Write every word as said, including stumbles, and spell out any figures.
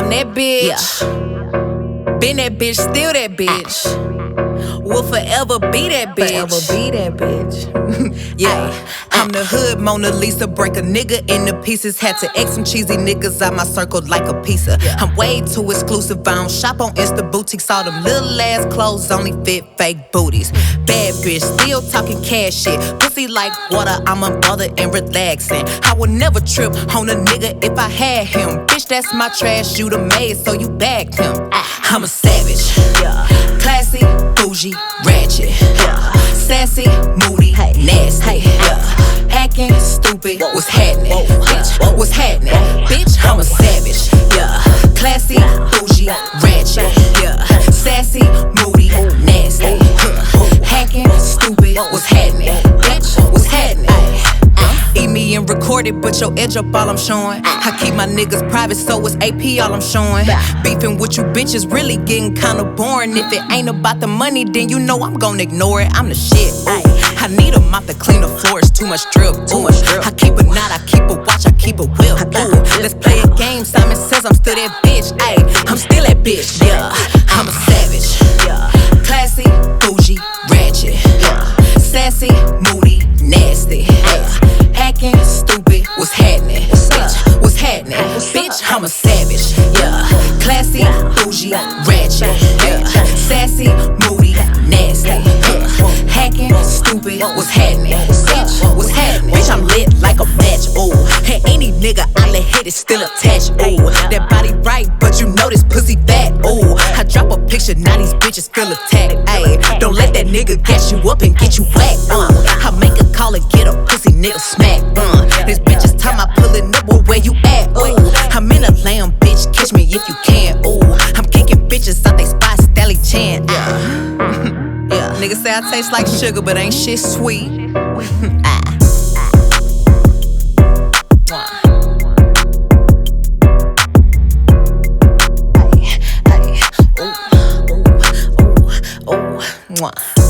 I'm that bitch. Yeah. Been that bitch, still that bitch. Will forever be that bitch. Forever be that bitch. Yeah, I'm the hood Mona Lisa. Break a nigga into pieces. Had to X some cheesy niggas out my circle like a pizza. Yeah. I'm way too exclusive. I don't shop on Insta boutiques. All them little ass clothes only fit fake booties. Bad bitch, still talking cash shit. Pussy like water, I'm unbothered and relaxing. I would never trip on a nigga if I had him. Bitch, that's my trash, you the maid, so you bagged him. I'm a savage, Yeah. classy, bougie, ratchet, Yeah. sassy, moody, Hey. nasty, Hey. yeah. Acting stupid, what's happening? Whoa. Bitch, Whoa. what's happening? Bitch, I'm a savage, yeah. Classy, bougie, ratchet, yeah. Sassy, moody, nasty, huh. Hacking, stupid, what's happening? Bitch, what's happening? Eat me and record it, but your edge up all I'm showing. I keep my niggas private, so it's A P all I'm showing. Beefing with you bitches really getting kinda boring. If it ain't about the money, then you know I'm gon' ignore it. I'm the shit. Ooh. I need a mop to clean the floors, too much drip. Too much drip. I keep a knot, I keep a watch, I keep a whip. Ooh. Let's play a game. Simon says I'm still that bitch. Ayy, I'm still that bitch. Yeah, I'm a savage. Yeah. Classy, bougie, ratchet. Yeah. Sassy, moody, nasty. Yeah. Acting stupid, what's happening? Bitch, what's happening? Bitch, I'm a savage. Yeah. Classy, bougie, ratchet. Yeah. Sassy, moody, nasty. Yeah. Hacking, stupid, what's happening? Bitch, what's happening? Bitch, I'm lit like a match. Ooh, and any nigga I let hit is still attached. Ooh, that body right, but you know this pussy fat. Ooh, I drop a picture, now these bitches feel attacked. Ayy, don't let that nigga gas you up and get you whacked. Uh, I make a call and get a pussy nigga smack. Uh, this bitch is time I pulling up, but where you at? Ooh, I'm in a lamb, bitch, catch me if you can. Ooh, I'm kicking bitches out they spot, Stelly Chan. Yeah. Yeah, niggas say I taste like sugar, but ain't shit sweet. Ah. Ay, ay, ooh, ooh, ooh, ooh, mwah.